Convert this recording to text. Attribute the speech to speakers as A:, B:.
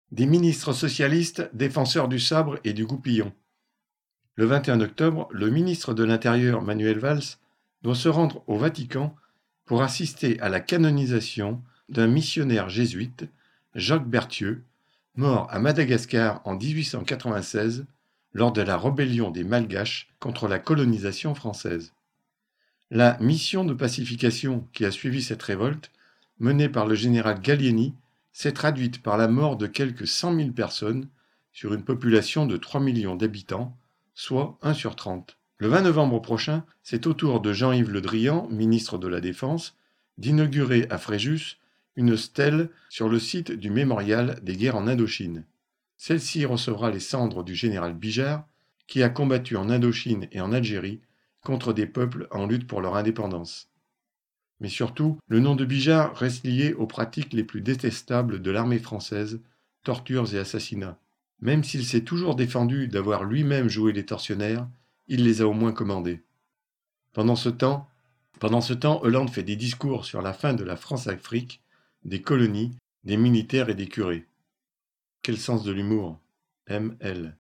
A: Des ministres socialistes défenseurs du sabre et du goupillon. Le 21 octobre, le ministre de l'Intérieur Manuel Valls doit se rendre au Vatican pour assister à la canonisation d'un missionnaire jésuite, Jacques Berthieu, mort à Madagascar en 1896 lors de la rébellion des Malgaches contre la colonisation française. La mission de pacification qui a suivi cette révolte, menée par le général Gallieni, s'est traduite par la mort de quelques 100 000 personnes sur une population de 3 millions d'habitants, soit 1 sur 30. Le 20 novembre prochain, c'est au tour de Jean-Yves Le Drian, ministre de la Défense, d'inaugurer à Fréjus une stèle sur le site du mémorial des guerres en Indochine. Celle-ci recevra les cendres du général Bijard, qui a combattu en Indochine et en Algérie contre des peuples en lutte pour leur indépendance. Mais surtout, le nom de Bijard reste lié aux pratiques les plus détestables de l'armée française, tortures et assassinats. Même s'il s'est toujours défendu d'avoir lui-même joué les tortionnaires, il les a au moins commandés. Pendant ce temps, Hollande fait des discours sur la fin de la France-Afrique, des colonies, des militaires et des curés. Quel sens de l'humour, M.L.